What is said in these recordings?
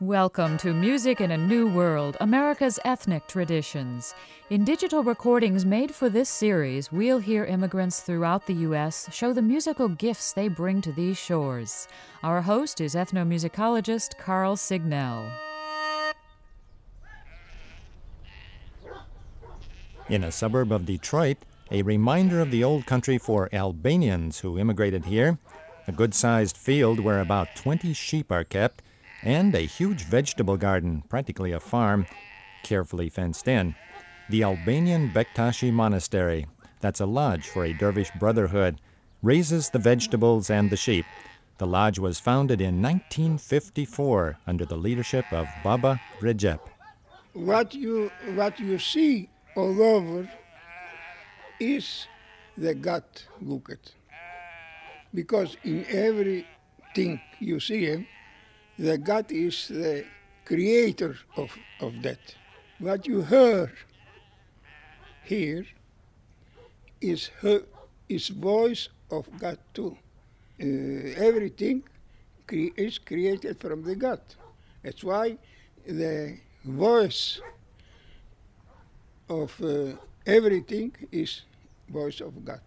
Welcome to Music in a New World, America's Ethnic Traditions. In digital recordings made for this series, we'll hear immigrants throughout the U.S. show the musical gifts they bring to these shores. Our host is ethnomusicologist Carl Signell. In a suburb of Detroit, a reminder of the old country for Albanians who immigrated here, a good-sized field where about 20 sheep are kept, and a huge vegetable garden, practically a farm, carefully fenced in. The Albanian Bektashi Monastery, that's a lodge for a dervish brotherhood, raises the vegetables and the sheep. The lodge was founded in 1954 under the leadership of Baba Recep. What you see all over is the God look at. Because in everything you see him, the God is the creator of that. What you hear here is voice of God too. Everything is created from the God. That's why the voice of everything is voice of God.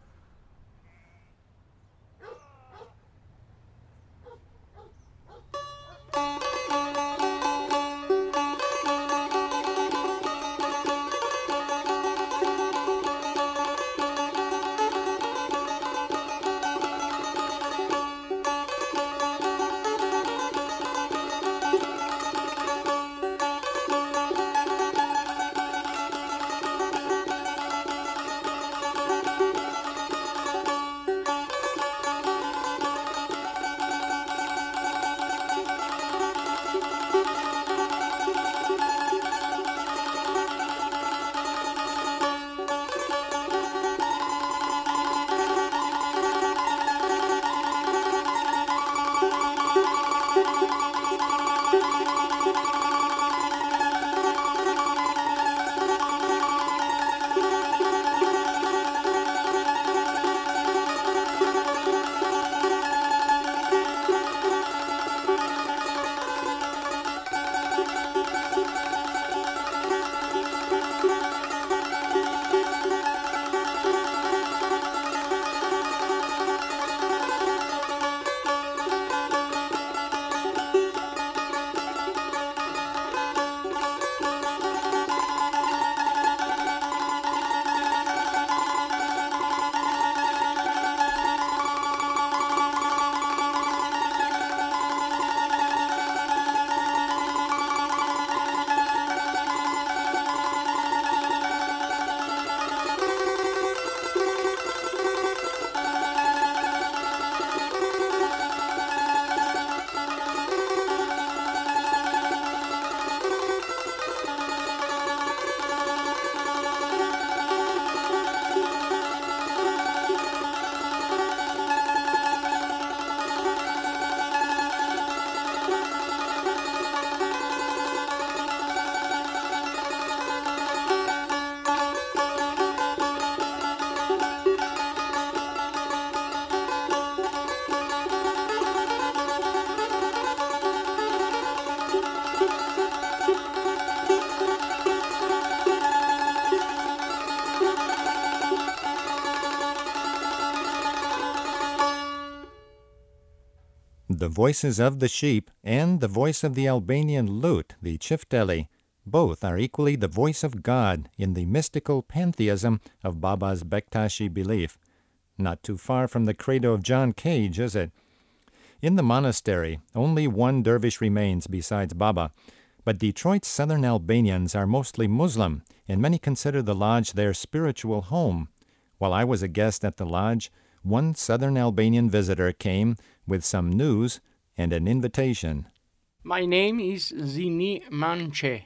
The voices of the sheep and the voice of the Albanian lute, the chifteli, both are equally the voice of God in the mystical pantheism of Baba's Bektashi belief. Not too far from the credo of John Cage, is it? In the monastery, only one dervish remains besides Baba, but Detroit's southern Albanians are mostly Muslim, and many consider the lodge their spiritual home. While I was a guest at the lodge, one southern Albanian visitor came with some news and an invitation. My name is Zini Manche.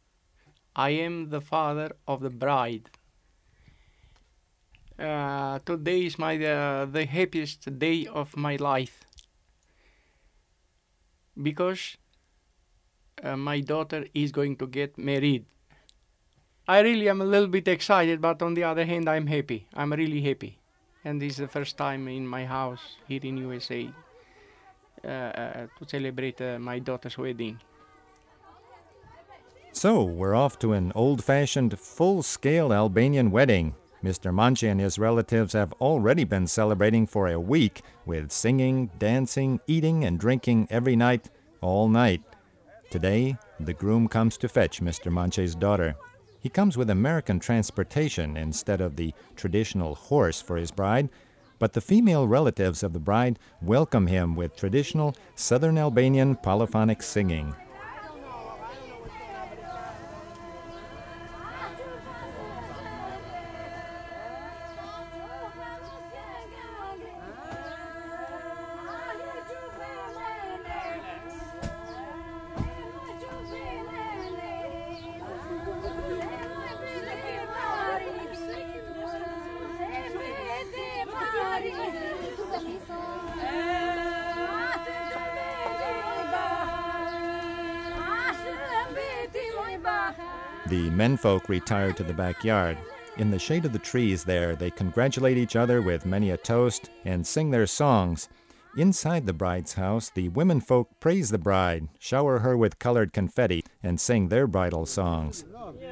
I am the father of the bride. Today is the happiest day of my life because my daughter is going to get married. I really am a little bit excited, but on the other hand, I'm happy. I'm really happy. And this is the first time in my house here in USA to celebrate my daughter's wedding. So, we're off to an old-fashioned, full-scale Albanian wedding. Mr. Manche and his relatives have already been celebrating for a week with singing, dancing, eating, and drinking every night, all night. Today, the groom comes to fetch Mr. Manche's daughter. He comes with American transportation instead of the traditional horse for his bride, but the female relatives of the bride welcome him with traditional Southern Albanian polyphonic singing. The menfolk retire to the backyard. In the shade of the trees there, they congratulate each other with many a toast and sing their songs. Inside the bride's house, the womenfolk praise the bride, shower her with colored confetti, and sing their bridal songs.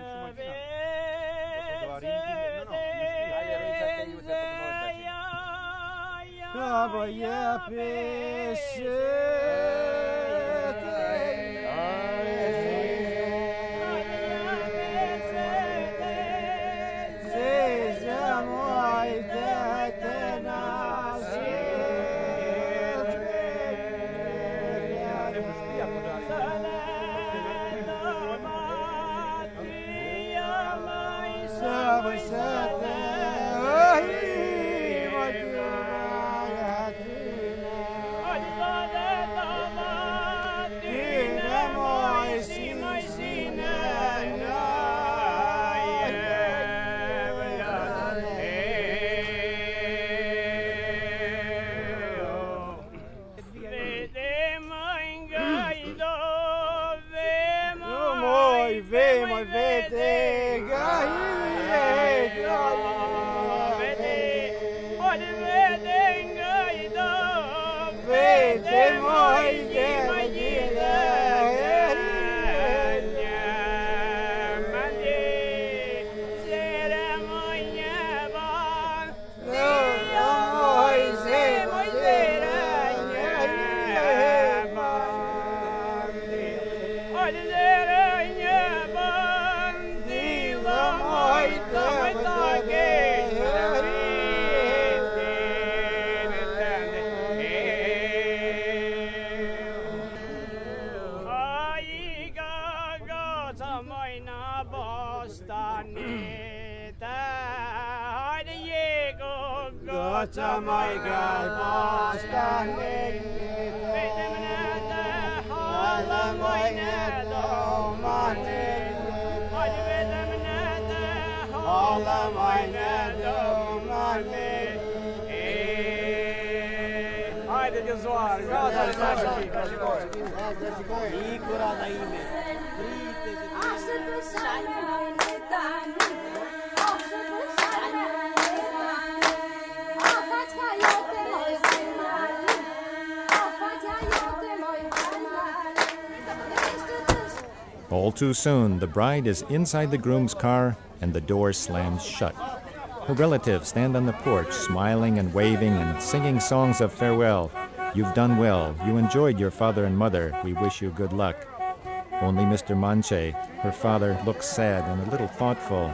All too soon, the bride is inside the groom's car and the door slams shut. Her relatives stand on the porch, smiling and waving and singing songs of farewell. You've done well. You enjoyed your father and mother. We wish you good luck. Only Mr. Manche, her father, looks sad and a little thoughtful.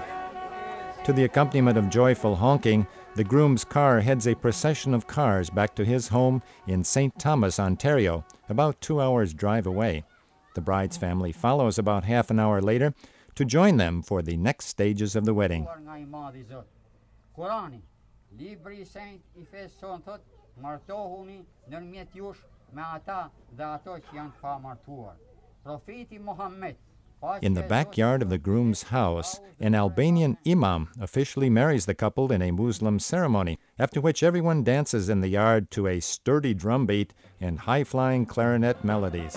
To the accompaniment of joyful honking, the groom's car heads a procession of cars back to his home in St. Thomas, Ontario, about 2 hours' drive away. The bride's family follows about half an hour later to join them for the next stages of the wedding. In the backyard of the groom's house, an Albanian imam officially marries the couple in a Muslim ceremony, after which everyone dances in the yard to a sturdy drum beat and high-flying clarinet melodies.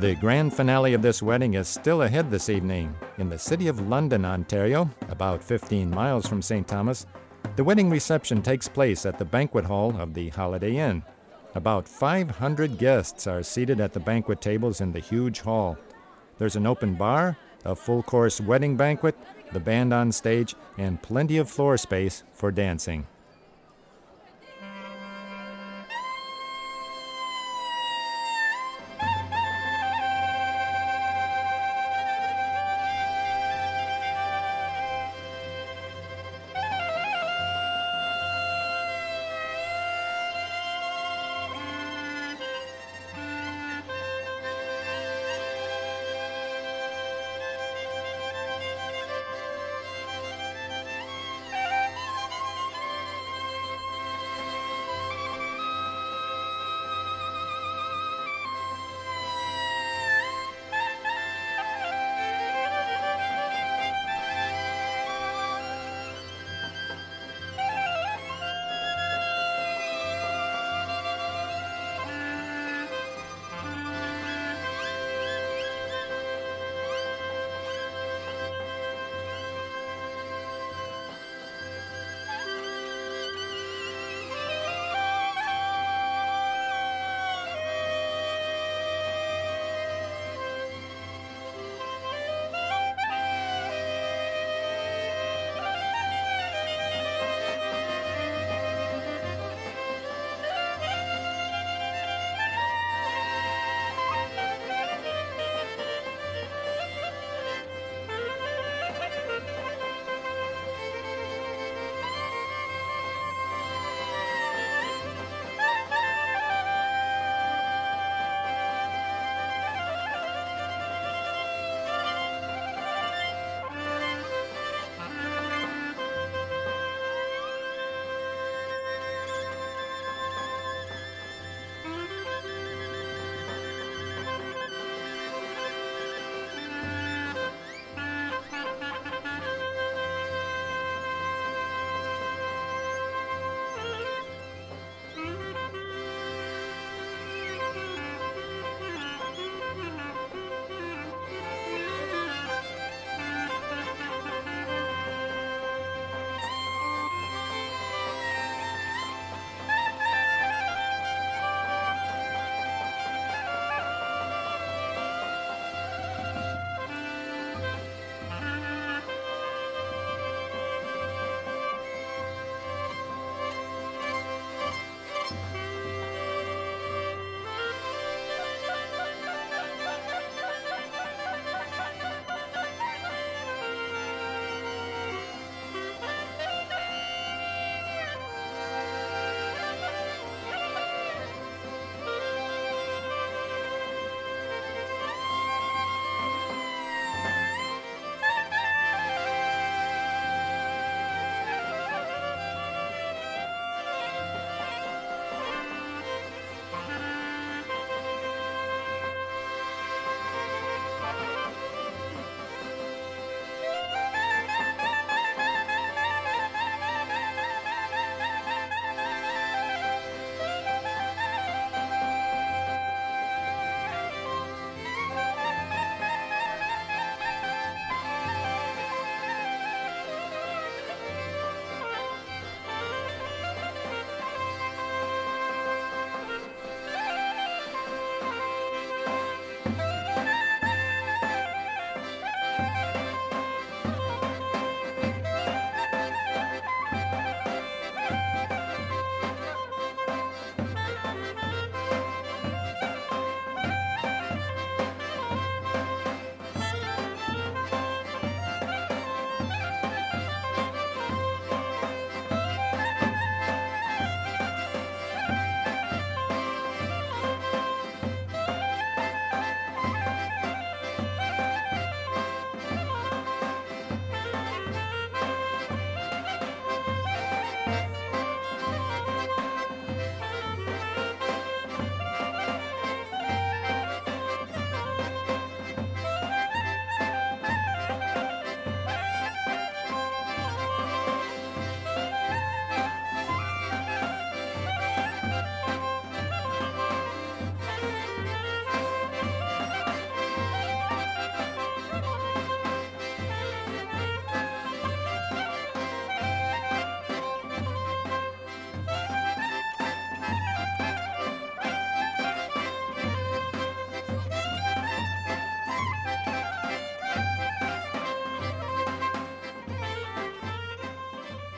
The grand finale of this wedding is still ahead this evening. In the city of London, Ontario, about 15 miles from St. Thomas, the wedding reception takes place at the banquet hall of the Holiday Inn. About 500 guests are seated at the banquet tables in the huge hall. There's an open bar, a full-course wedding banquet, the band on stage, and plenty of floor space for dancing.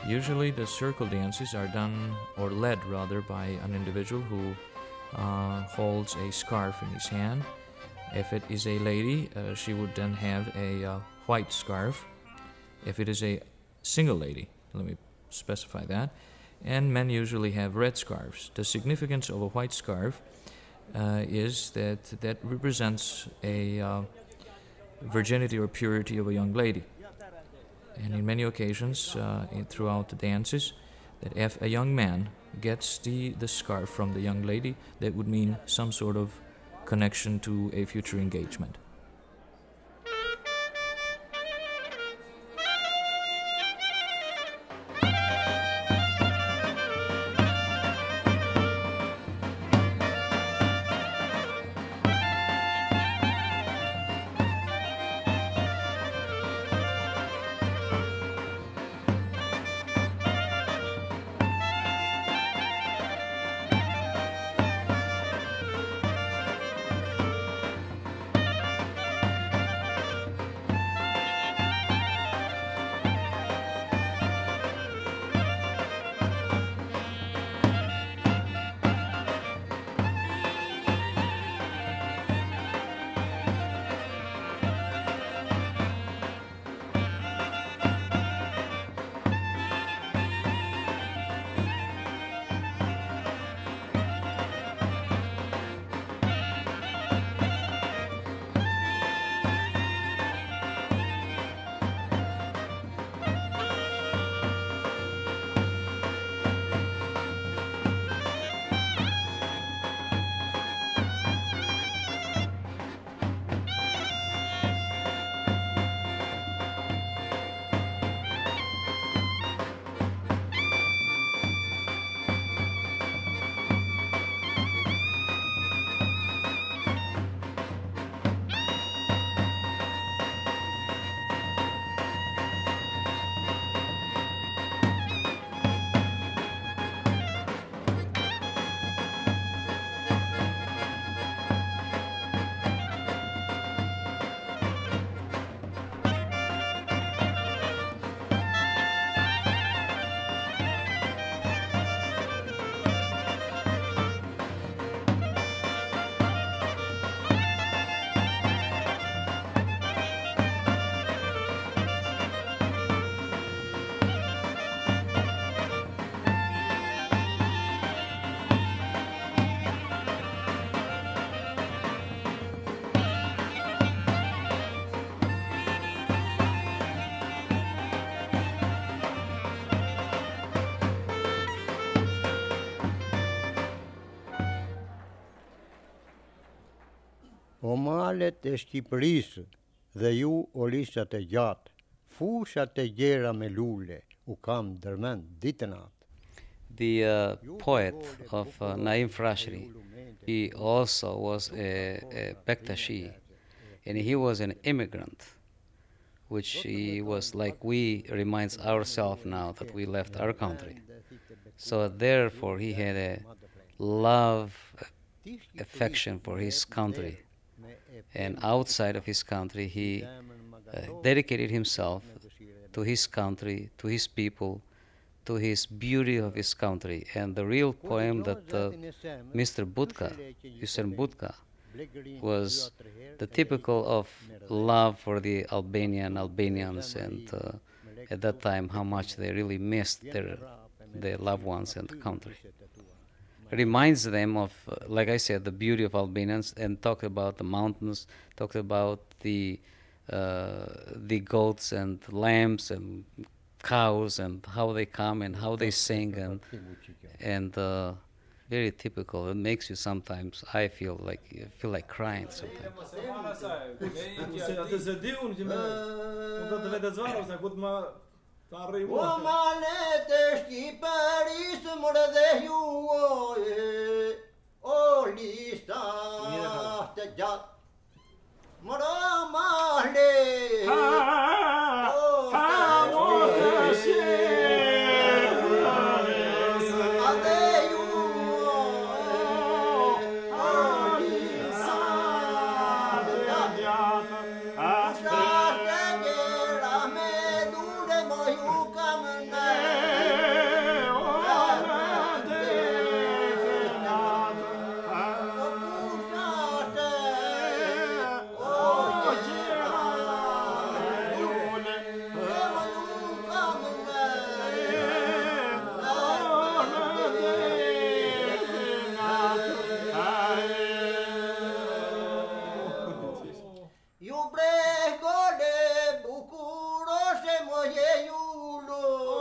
Usually the circle dances are done, or led rather, by an individual who holds a scarf in his hand. If it is a lady, she would then have a white scarf. If it is a single lady, let me specify that, and men usually have red scarves. The significance of a white scarf is that represents a virginity or purity of a young lady. And in many occasions throughout the dances, that if a young man gets the scarf from the young lady, that would mean some sort of connection to a future engagement. O malet e Shqipërisë dhe ju o lishat e gjatë, fushat e gjera me lule, u kam dërmend ditën atë. The poet of Naim Frashri, he also was a Bektashi, and he was an immigrant, which he was like we reminds ourselves now that we left our country. So therefore he had a love, affection for his country. And outside of his country, he dedicated himself to his country, to his people, to his beauty of his country. And the real poem that Mr. Budka, Hüseyin Budka, was the typical of love for the Albanians, and at that time how much they really missed their loved ones and the country. Reminds them of, like I said, the beauty of Albanians, and talked about the mountains, talked about the goats and lambs and cows and how they come and how they sing, and very typical. It makes you sometimes, I feel like crying sometimes. O malet e Shqipërisë mërë dhe juoje, o lista të gjatë, mërë malet, Iubregole, bucuroșe moje iulu.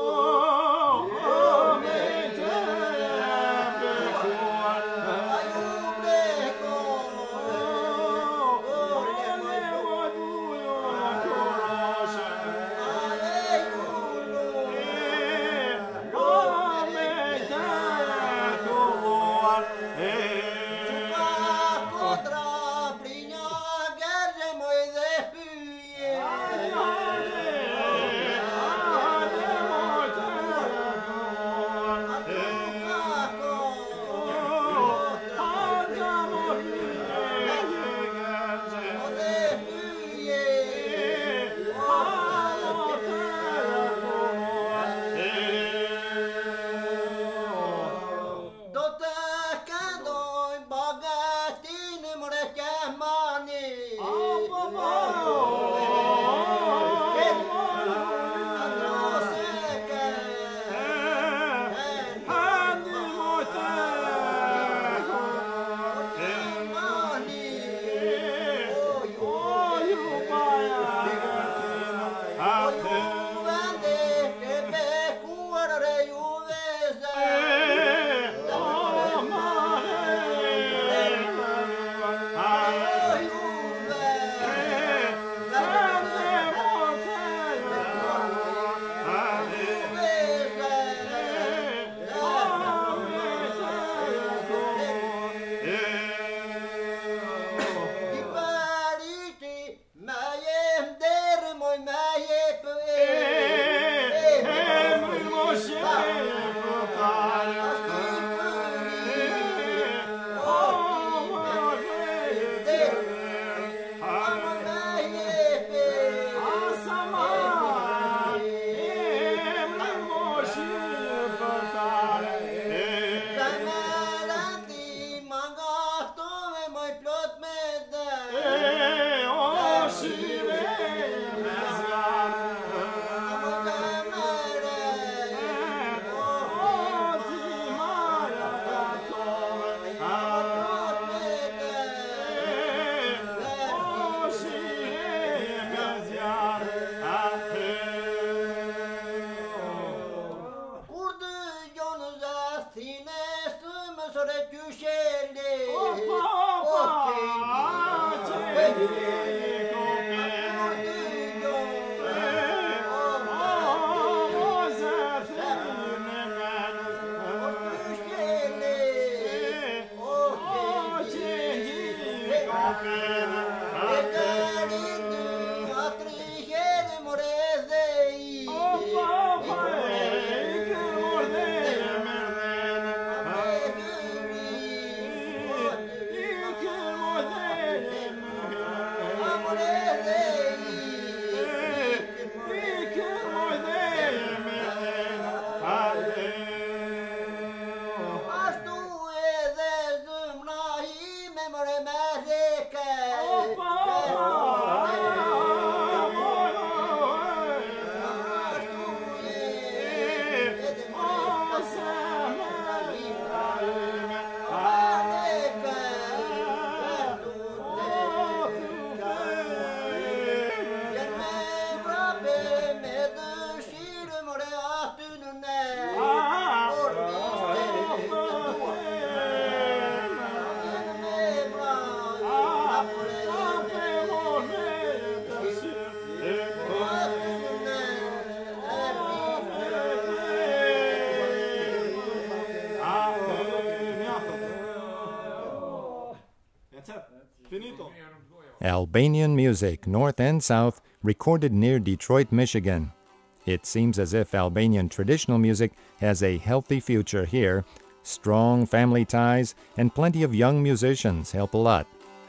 Albanian music, North and South, recorded near Detroit, Michigan. It seems as if Albanian traditional music has a healthy future here. Strong family ties and plenty of young musicians help a lot.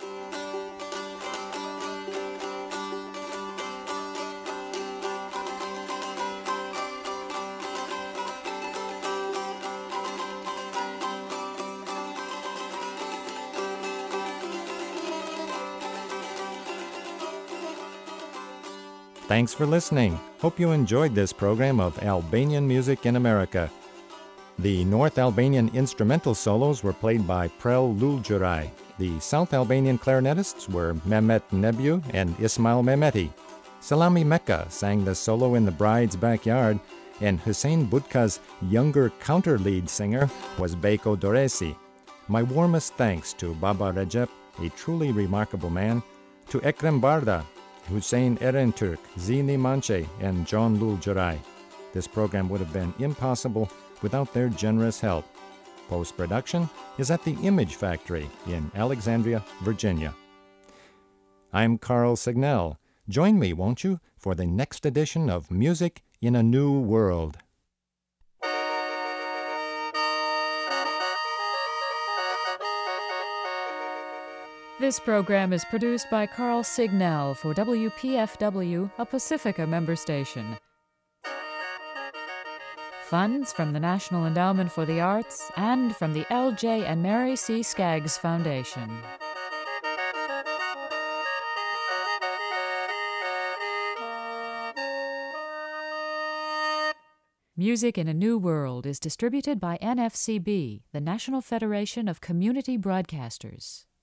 Thanks for listening. Hope you enjoyed this program of Albanian music in America. The North Albanian instrumental solos were played by Prel Lulgjurai, The South Albanian clarinetists were Mehmet Nebu and Ismail Mehmeti. Salami Mecca sang the solo in the bride's backyard, and Hussein Budka's younger counter-lead singer was Beko Doresi. My warmest thanks to Baba Recep, a truly remarkable man, to Ekrem Barda, Hussein Erenturk, Zini Manche, and John Lul Jurai. This program would have been impossible without their generous help. Post-production is at the Image Factory in Alexandria, Virginia. I'm Carl Signell. Join me, won't you, for the next edition of Music in a New World. This program is produced by Carl Signell for WPFW, a Pacifica member station. Funds from the National Endowment for the Arts and from the L.J. and Mary C. Skaggs Foundation. Music in a New World is distributed by NFCB, the National Federation of Community Broadcasters.